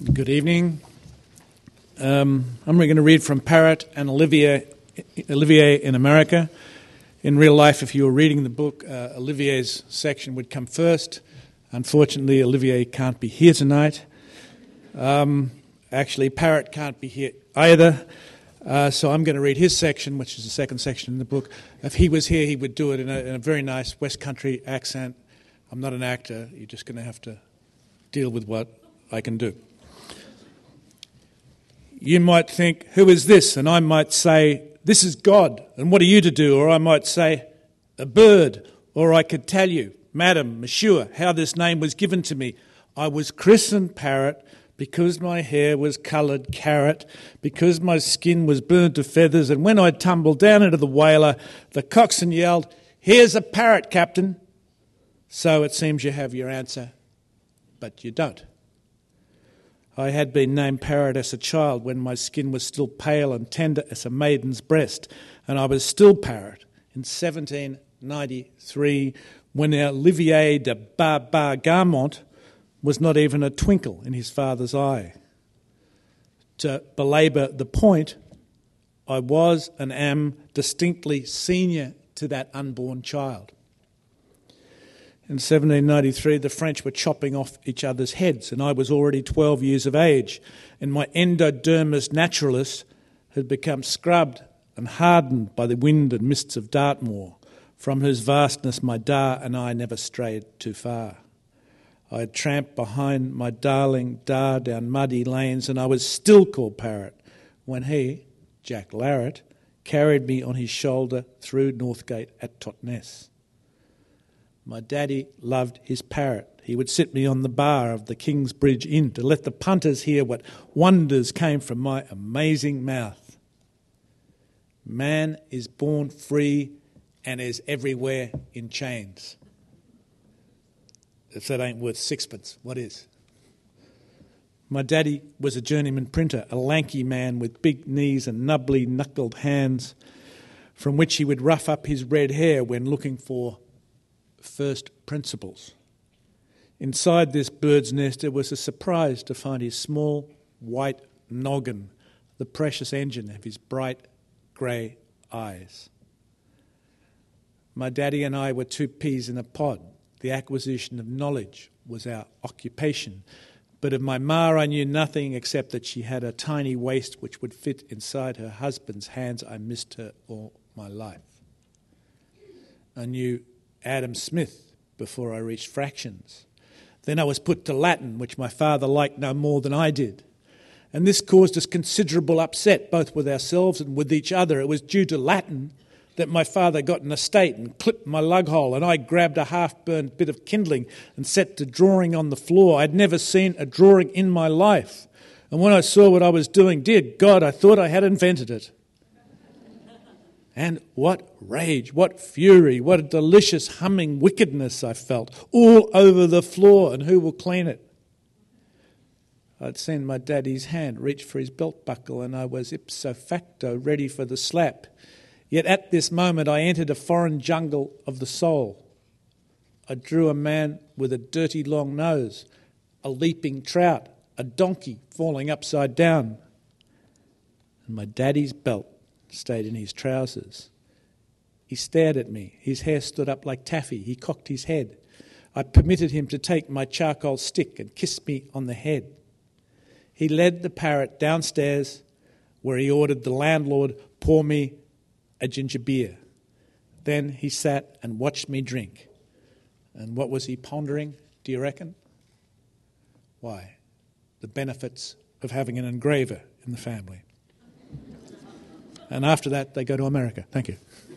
Good evening. I'm going to read from Parrott and Olivier in America. In real life, if you were reading the book, Olivier's section would come first. Unfortunately, Olivier can't be here tonight. Actually, Parrott can't be here either. So I'm going to read his section, which is the second section in the book. If he was here, he would do it in a very nice West Country accent. I'm not an actor. You're just going to have to deal with what I can do. You might think, who is this? And I might say, this is God. And what are you to do? Or I might say, a bird. Or I could tell you, Madam, Monsieur, how this name was given to me. I was christened Parrot because my hair was coloured carrot, because my skin was burnt to feathers, and when I tumbled down into the whaler, the coxswain yelled, "Here's a parrot, Captain." So it seems you have your answer, but you don't. I had been named Parrot as a child when my skin was still pale and tender as a maiden's breast, and I was still Parrot in 1793 when Olivier de Bargarmont was not even a twinkle in his father's eye. To belabour the point, I was and am distinctly senior to that unborn child. In 1793, the French were chopping off each other's heads, and I was already 12 years of age, and my endodermis naturalis had become scrubbed and hardened by the wind and mists of Dartmoor, from whose vastness my Dar and I never strayed too far. I had tramped behind my darling Dar down muddy lanes, and I was still called Parrot when he, Jack Larrett, carried me on his shoulder through Northgate at Totnes. My daddy loved his parrot. He would sit me on the bar of the Kingsbridge Inn to let the punters hear what wonders came from my amazing mouth. Man is born free and is everywhere in chains. If that ain't worth sixpence, what is? My daddy was a journeyman printer, a lanky man with big knees and nubbly knuckled hands, from which he would rough up his red hair when looking for first principles. Inside this bird's nest it was a surprise to find his small white noggin, the precious engine of his bright grey eyes. My daddy and I were two peas in a pod. The acquisition of knowledge was our occupation, but of my ma I knew nothing except that she had a tiny waist which would fit inside her husband's hands. I missed her all my life. I knew Adam Smith before I reached fractions. Then I was put to Latin, which my father liked no more than I did. And this caused us considerable upset, both with ourselves and with each other. It was due to Latin that my father got an estate and clipped my lug hole, and I grabbed a half-burned bit of kindling and set to drawing on the floor. I'd never seen a drawing in my life. And when I saw what I was doing, dear God, I thought I had invented it. And what rage, what fury, what a delicious humming wickedness I felt all over the floor, and who will clean it? I'd seen my daddy's hand reach for his belt buckle, and I was ipso facto ready for the slap. Yet at this moment I entered a foreign jungle of the soul. I drew a man with a dirty long nose, a leaping trout, a donkey falling upside down, and my daddy's belt stayed in his trousers. He stared at me. His hair stood up like taffy. He cocked his head. I permitted him to take my charcoal stick and kiss me on the head. He led the parrot downstairs, where he ordered the landlord pour me a ginger beer. Then he sat and watched me drink. And what was he pondering, do you reckon? Why, the benefits of having an engraver in the family. And after that, they go to America. Thank you.